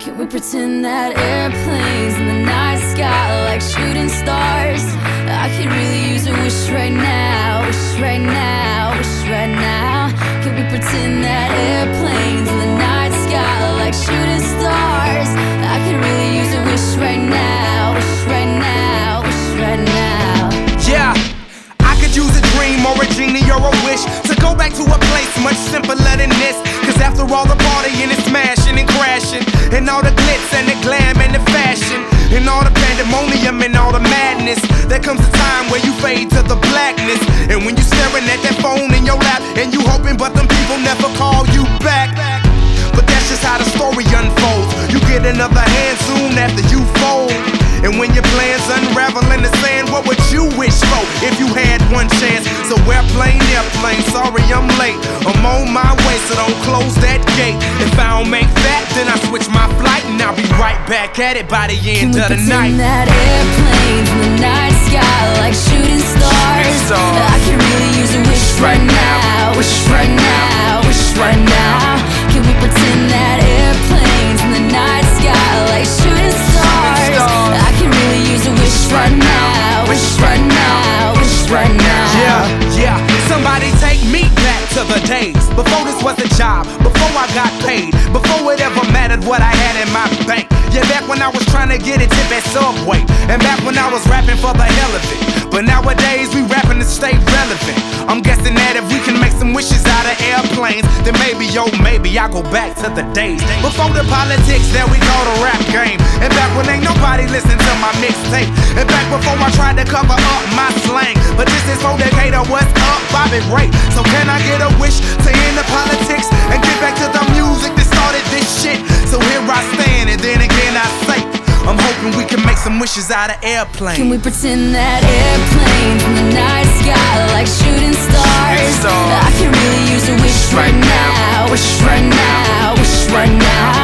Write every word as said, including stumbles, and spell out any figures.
Can we pretend that airplanes in the night sky are like shooting stars? I could really use a wish right now, wish right now, wish right now. Can we pretend that airplanes in the night sky are like shooting stars? I could really use a wish right now, wish right now, wish right now. Yeah, I could use a dream or a genie or a wish to go back to a place much simpler than this. Cause after all the partying and smashing and crashing, and all the glitz and the glam and the fashion, and all the pandemonium and all the madness, there comes a time where you fade to the blackness. And when you staring at that phone in your lap, and you hoping but them people never call you back. But that's just how the story unfolds. You get another hand soon after you fold. And when your plans unravel in the sand, what would you wish for if you had one chance? So airplane, airplane, sorry I'm late. I'm on my way, so don't close that gate. If I don't make that, then I switch my flight, and I'll be right back at it by the end of the night. Can we pretend that airplanes in the night sky like shooting stars? I can really use a wish right now, wish right now, wish right now. Can we pretend that airplanes in the night sky like shooting stars? I can really use a wish right now, wish right now, wish right now. Yeah, yeah, somebody take me back to the days before this was a job, before I got paid, before it ever mattered what I had in my bank. Yeah, back when I was trying to get a tip at Subway, and back when I was rapping for the hell of it. But nowadays we rapping to stay relevant. I'm guessing that if we can make some wishes out of airplanes, then maybe, yo, maybe I'll go back to the days before the politics that we call the rap game. And back when ain't nobody listen to my mixtape. And back before I tried to cover up my slang. But this is for Decatur, what's up, Bobby Ray? So can I get a wish to end the politics and get back to the music that started this shit? So here I stand, and then again I say, I'm hoping we can make some wishes out of airplanes. Can we pretend that airplanes in the night sky like shooting stars? I can really use a wish right now, wish right now, wish right now.